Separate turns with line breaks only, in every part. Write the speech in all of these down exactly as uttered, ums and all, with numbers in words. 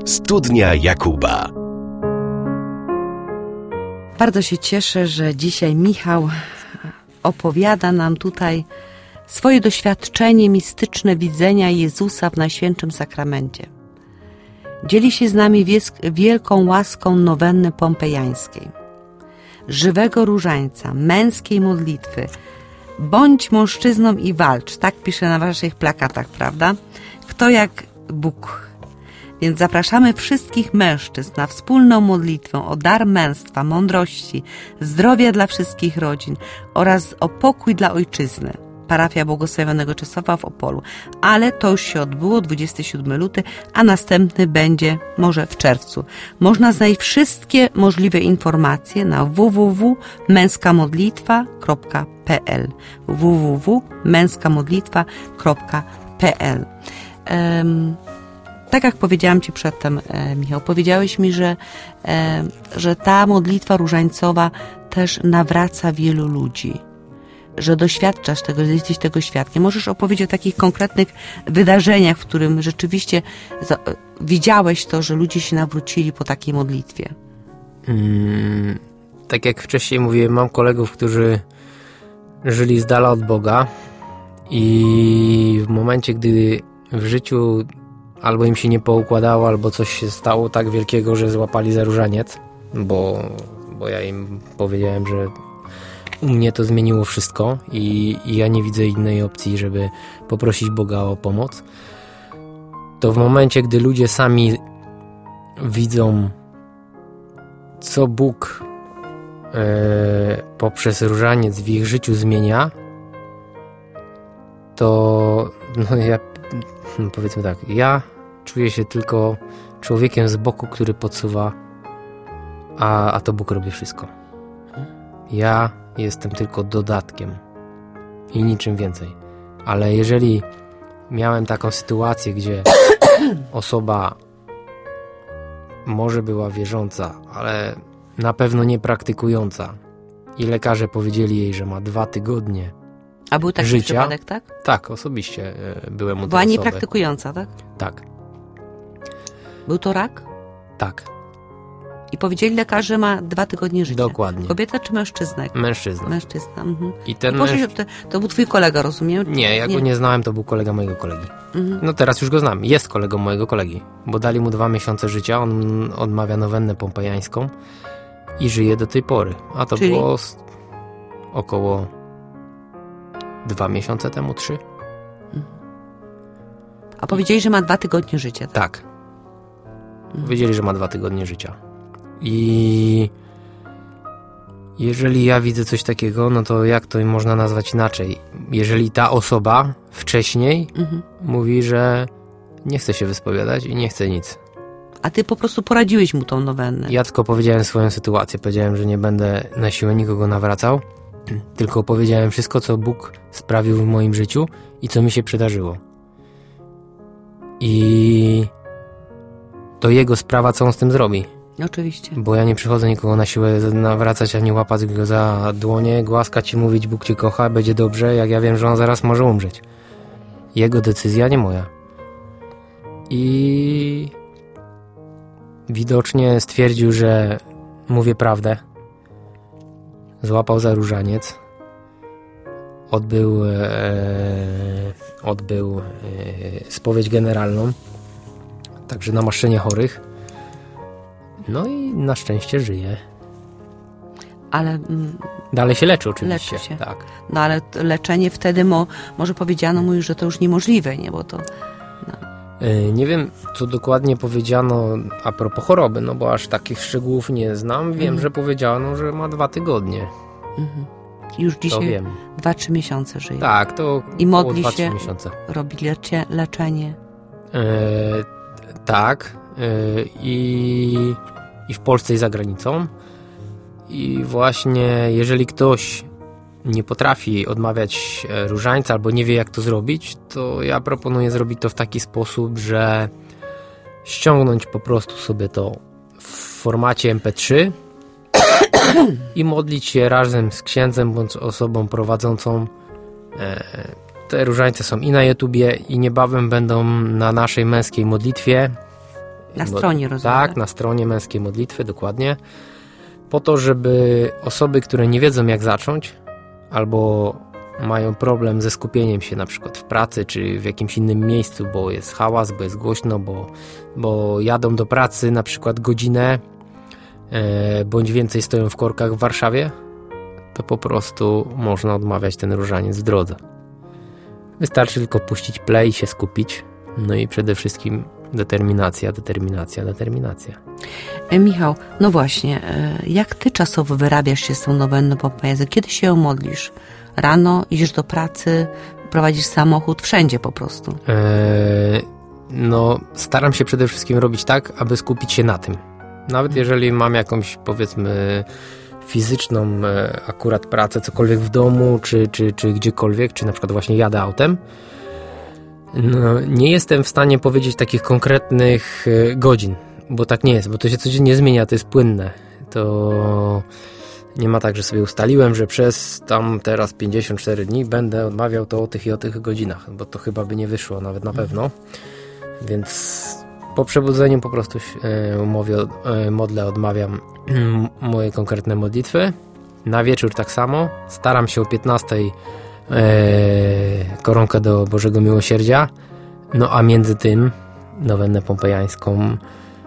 Studnia Jakuba.
Bardzo się cieszę, że dzisiaj Michał opowiada nam tutaj swoje doświadczenie mistyczne widzenia Jezusa w Najświętszym Sakramencie. Dzieli się z nami wielką łaską nowenny pompejańskiej, żywego różańca, męskiej modlitwy. Bądź mężczyzną i walcz, tak pisze na waszych plakatach, prawda? Kto jak Bóg. Więc zapraszamy wszystkich mężczyzn na wspólną modlitwę o dar męstwa, mądrości, zdrowia dla wszystkich rodzin oraz o pokój dla ojczyzny. Parafia Błogosławionego Czesława w Opolu. Ale to już się odbyło, dwudziestego siódmego lutego, a następny będzie może w czerwcu. Można znaleźć wszystkie możliwe informacje na w w w kropka męska modlitwa kropka p l w w w kropka męska modlitwa kropka p l. Um, tak jak powiedziałam Ci przedtem, e, Michał, powiedziałeś mi, że, e, że ta modlitwa różańcowa też nawraca wielu ludzi, że doświadczasz tego, że jesteś tego świadkiem. Możesz opowiedzieć o takich konkretnych wydarzeniach, w którym rzeczywiście za, widziałeś to, że ludzie się nawrócili po takiej modlitwie.
Hmm, tak jak wcześniej mówiłem, mam kolegów, którzy żyli z dala od Boga i w momencie, gdy w życiu albo im się nie poukładało, albo coś się stało tak wielkiego, że złapali za różaniec, bo, bo ja im powiedziałem, że u mnie to zmieniło wszystko i, i ja nie widzę innej opcji, żeby poprosić Boga o pomoc. To w momencie, gdy ludzie sami widzą, co Bóg e, poprzez różaniec w ich życiu zmienia, to no ja no powiedzmy tak, ja czuję się tylko człowiekiem z boku, który podsuwa, a, a to Bóg robi wszystko. Ja jestem tylko dodatkiem i niczym więcej. Ale jeżeli miałem taką sytuację, gdzie osoba może była wierząca, ale na pewno nie praktykująca i lekarze powiedzieli jej, że ma dwa tygodnie
A był taki
życia,
przypadek, tak?
Tak, osobiście byłem u tej
Była
osoby.
niepraktykująca, tak?
Tak.
Był to rak?
Tak.
I powiedzieli lekarze, że ma dwa tygodnie życia.
Dokładnie.
Kobieta czy mężczyzna?
Mężczyzna.
Mężczyzna. Mhm.
I ten
I poszli,
męż...
to, to był twój kolega, rozumiem?
Nie, ja
nie.
go nie znałem, to był kolega mojego kolegi.
Mhm.
No teraz już go znam. Jest kolegą mojego kolegi, bo dali mu dwa miesiące życia, on odmawia nowennę pompejańską i żyje do tej pory. A to
Czyli?
było około dwa miesiące temu, trzy.
A powiedzieli, że ma dwa tygodnie życia, tak?
Tak. Powiedzieli, że ma dwa tygodnie życia. I jeżeli ja widzę coś takiego, no to jak to można nazwać inaczej? Jeżeli ta osoba wcześniej
Mhm.
mówi, że nie chce się wyspowiadać i nie chce nic.
A ty po prostu poradziłeś mu tą nowennę.
Ja tylko powiedziałem swoją sytuację. Powiedziałem, że nie będę na siłę nikogo nawracał, tylko opowiedziałem wszystko, co Bóg sprawił w moim życiu i co mi się przydarzyło. I to jego sprawa, co on z tym zrobi.
Oczywiście.
Bo ja nie przychodzę nikogo na siłę nawracać, ani łapać go za dłonie, głaskać i mówić, Bóg cię kocha, będzie dobrze, jak ja wiem, że on zaraz może umrzeć. Jego decyzja, nie moja. I widocznie stwierdził, że mówię prawdę. Złapał za różaniec. Odbył, e, odbył e, spowiedź generalną. Także namaszczenie chorych. No i na szczęście żyje.
Ale... Mm,
Dalej się leczy oczywiście.
leczy się.
Tak.
No ale to leczenie wtedy mo, może powiedziano mu już, że to już niemożliwe, nie? Bo to... No.
E, nie wiem, co dokładnie powiedziano a propos choroby, no bo aż takich szczegółów nie znam. Wiem,
Mhm.
że powiedziano, że ma dwa tygodnie.
Mhm. Już
To
dzisiaj
wiem.
dwa, trzy miesiące żyje.
Tak, to
I modli
dwa, trzy
się.
miesiące.
Robi lecie, leczenie.
E, tak. E, i, I w Polsce i za granicą. I właśnie jeżeli ktoś nie potrafi odmawiać różańca albo nie wie, jak to zrobić, to ja proponuję zrobić to w taki sposób, że ściągnąć po prostu sobie to w formacie em pe trzy i modlić się razem z księdzem bądź osobą prowadzącą. Te różańce są i na YouTubie, i niebawem będą na naszej męskiej modlitwie.
Na stronie,
Bo,
rozumiem.
Tak, na stronie Męskiej Modlitwy, dokładnie. Po to, żeby osoby, które nie wiedzą jak zacząć, albo mają problem ze skupieniem się na przykład w pracy, czy w jakimś innym miejscu, bo jest hałas, bo jest głośno, bo, bo jadą do pracy na przykład godzinę, e, bądź więcej stoją w korkach w Warszawie, to po prostu można odmawiać ten różaniec w drodze. Wystarczy tylko puścić play i się skupić. No i przede wszystkim determinacja, determinacja, determinacja.
E, Michał, no właśnie, e, jak ty czasowo wyrabiasz się z tą nowenną pompejańską? Kiedy się ją modlisz? Rano idziesz do pracy, prowadzisz samochód, wszędzie po prostu.
Eee, no, staram się przede wszystkim robić tak, aby skupić się na tym. Nawet jeżeli mam jakąś, powiedzmy, fizyczną e, akurat pracę, cokolwiek w domu, czy, czy, czy gdziekolwiek, czy na przykład właśnie jadę autem, no, nie jestem w stanie powiedzieć takich konkretnych e, godzin, bo tak nie jest, bo to się codziennie zmienia, to jest płynne. To nie ma tak, że sobie ustaliłem, że przez tam teraz pięćdziesiąt cztery dni będę odmawiał to o tych i o tych godzinach, bo to chyba by nie wyszło, nawet na pewno. Więc po przebudzeniu po prostu e, mówię, e, modlę, odmawiam moje konkretne modlitwy. Na wieczór tak samo. Staram się o piętnastej e, koronkę do Bożego Miłosierdzia. No a między tym nowennę pompejańską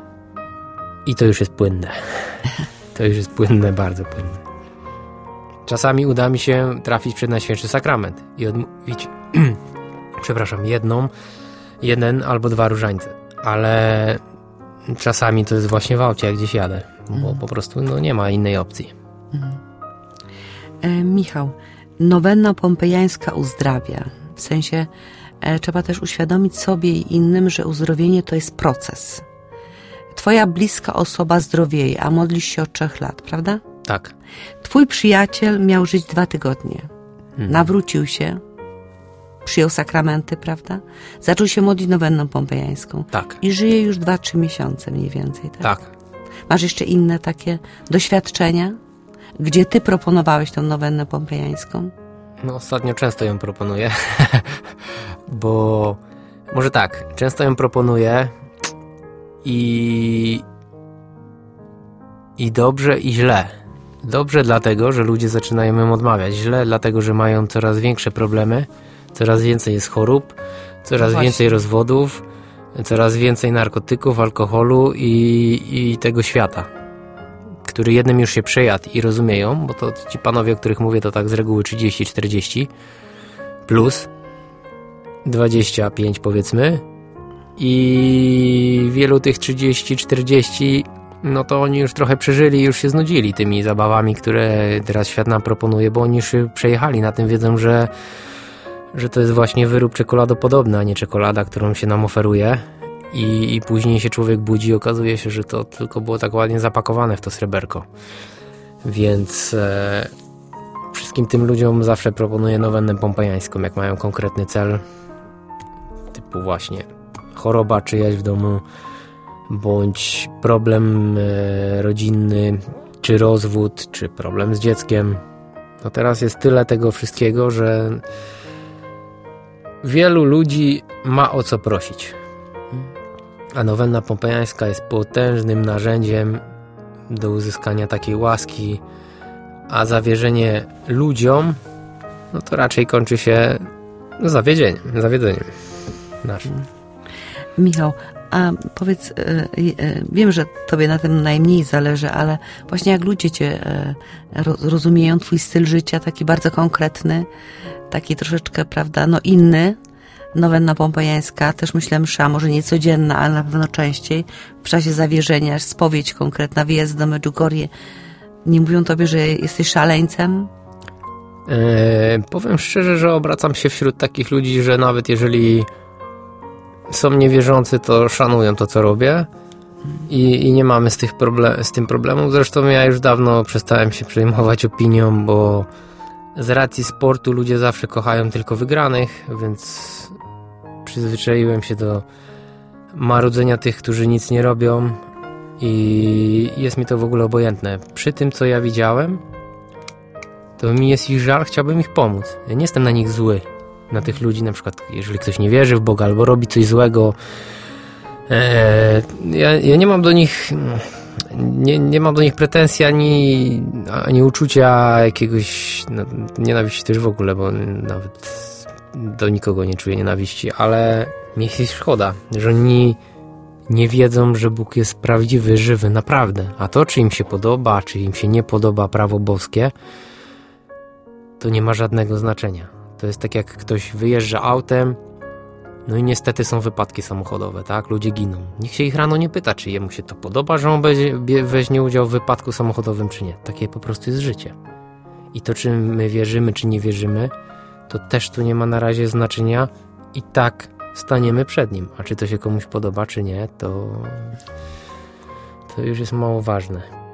i to już jest płynne. To już jest płynne, bardzo płynne. Czasami uda mi się trafić przed Najświętszy Sakrament i odmówić przepraszam, jedną, jeden albo dwa różańce. Ale czasami to jest właśnie w aucie, jak gdzieś jadę, bo mm. po prostu no, nie ma innej opcji.
Mm. E, Michał, nowenna pompejańska uzdrawia. W sensie e, trzeba też uświadomić sobie i innym, że uzdrowienie to jest proces. Twoja bliska osoba zdrowieje, a modlisz się od trzech lat, prawda?
Tak.
Twój przyjaciel miał żyć dwa tygodnie. Mm. Nawrócił się, przyjął sakramenty, prawda? Zaczął się modlić nowenną pompejańską.
Tak.
I żyje już dwa, trzy miesiące mniej więcej, tak?
Tak.
Masz jeszcze inne takie doświadczenia, gdzie ty proponowałeś tą nowennę pompejańską?
No ostatnio często ją proponuję, bo może tak, często ją proponuję i i dobrze i źle. Dobrze dlatego, że ludzie zaczynają ją odmawiać. Źle dlatego, że mają coraz większe problemy, coraz więcej jest chorób, coraz
no
więcej rozwodów, coraz więcej narkotyków, alkoholu i, i tego świata, który jednym już się przejadł i rozumieją, bo to ci panowie, o których mówię, to tak z reguły trzydzieści czterdzieści plus dwadzieścia pięć powiedzmy i wielu tych trzydzieści czterdzieści no to oni już trochę przeżyli i już się znudzili tymi zabawami, które teraz świat nam proponuje, bo oni już przejechali na tym, wiedzą, że że to jest właśnie wyrób czekoladopodobny, a nie czekolada, którą się nam oferuje i, i później się człowiek budzi i okazuje się, że to tylko było tak ładnie zapakowane w to sreberko. Więc e, wszystkim tym ludziom zawsze proponuję nowennę pompejańską, jak mają konkretny cel, typu właśnie choroba czyjaś w domu, bądź problem e, rodzinny, czy rozwód, czy problem z dzieckiem. No teraz jest tyle tego wszystkiego, że wielu ludzi ma o co prosić. A nowenna pompejańska jest potężnym narzędziem do uzyskania takiej łaski, a zawierzenie ludziom, no to raczej kończy się zawiedzeniem, zawiedzeniem naszym.
Michał, a powiedz, wiem, że tobie na tym najmniej zależy, ale właśnie jak ludzie cię rozumieją, twój styl życia, taki bardzo konkretny, taki troszeczkę, prawda, no inny, nowenna pompejańska, też myślę msza, może nie codzienna, ale na pewno częściej, w czasie zawierzenia, spowiedź konkretna, wyjazd do Medjugorje. Nie mówią tobie, że jesteś szaleńcem?
Eee, powiem szczerze, że obracam się wśród takich ludzi, że nawet jeżeli są niewierzący, to szanują to, co robię i, i nie mamy z, tych problem, z tym problemu. Zresztą ja już dawno przestałem się przejmować opinią, bo z racji sportu ludzie zawsze kochają tylko wygranych, więc przyzwyczaiłem się do marudzenia tych, którzy nic nie robią i jest mi to w ogóle obojętne. Przy tym, co ja widziałem, to mi jest ich żal, chciałbym ich pomóc. Ja nie jestem na nich zły. Na tych ludzi, na przykład jeżeli ktoś nie wierzy w Boga albo robi coś złego, E, ja, ja nie mam do nich nie, nie mam do nich pretensji ani, ani uczucia jakiegoś no, nienawiści też w ogóle, bo nawet do nikogo nie czuję nienawiści, ale mi jest szkoda, że oni nie wiedzą, że Bóg jest prawdziwy, żywy, naprawdę. A to, czy im się podoba, czy im się nie podoba prawo boskie, to nie ma żadnego znaczenia. To jest tak, jak ktoś wyjeżdża autem, no i niestety są wypadki samochodowe, tak? Ludzie giną. Nikt się ich rano nie pyta, czy jemu się to podoba, że on weźmie udział w wypadku samochodowym, czy nie. Takie po prostu jest życie. I to, czy my wierzymy, czy nie wierzymy, to też tu nie ma na razie znaczenia. I tak staniemy przed Nim. A czy to się komuś podoba, czy nie, to, to już jest mało ważne.